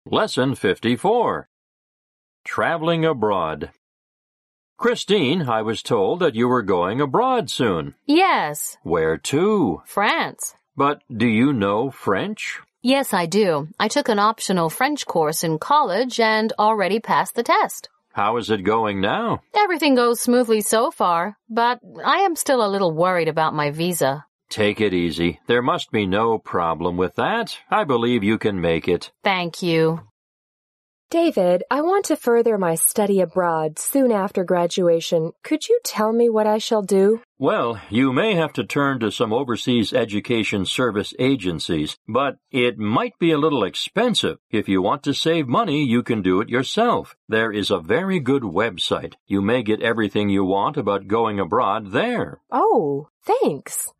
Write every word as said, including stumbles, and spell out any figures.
Lesson fifty-four. Traveling abroad. Christine, I was told that you were going abroad soon. Yes. Where to? France. But do you know French? Yes, I do. I took an optional French course in college and already passed the test. How is it going now? Everything goes smoothly so far, but I am still a little worried about my visa. Take it easy. There must be no problem with that. I believe you can make it. Thank you. David, I want to further my study abroad soon after graduation. Could you tell me what I shall do? Well, you may have to turn to some overseas education service agencies, but it might be a little expensive. If you want to save money, you can do it yourself. There is a very good website. You may get everything you want about going abroad there. Oh, thanks.